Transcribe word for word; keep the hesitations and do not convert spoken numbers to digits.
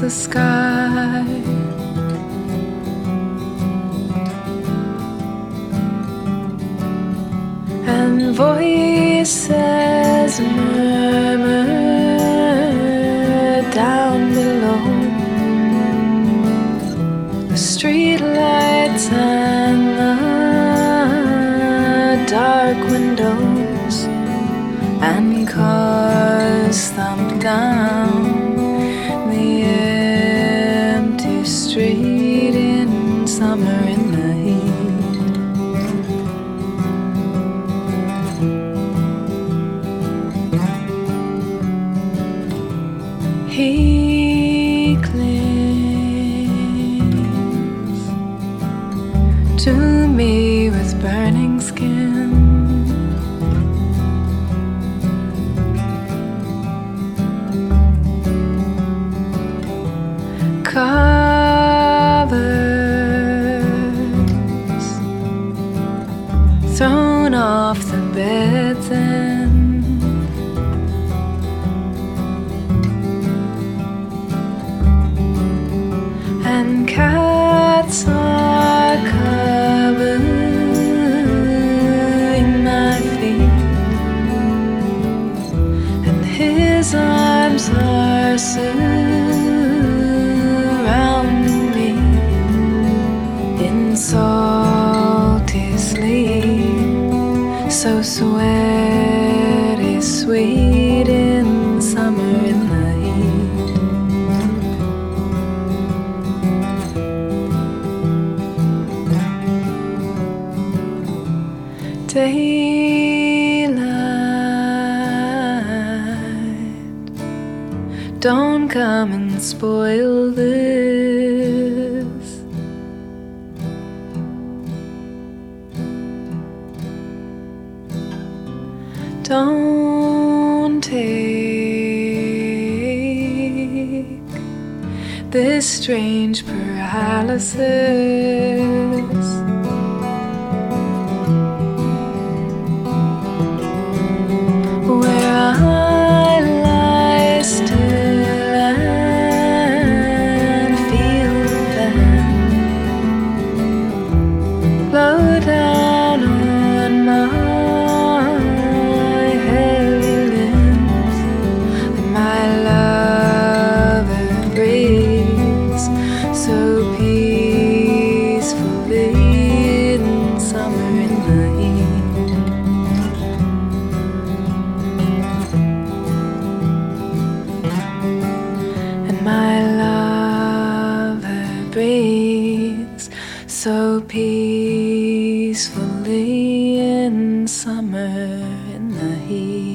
the sky. And voices murmur down below. The street lights and the dark windows, and cars thump down the empty street in summer in the heat. He clings to me with burning skin. Covers thrown off the bed's end, and cats are covering my feet, and his arms are surrounding me in salty sleep, so sweaty sweet in summer in the heat. Daylight, don't come and spoil this. Don't take this strange paralysis. Where I lie still and feel them blow down on my hairy limbs, and my lover breathes so peacefully in summer in the heat. And my lover breathes so peacefully in summer in the heat.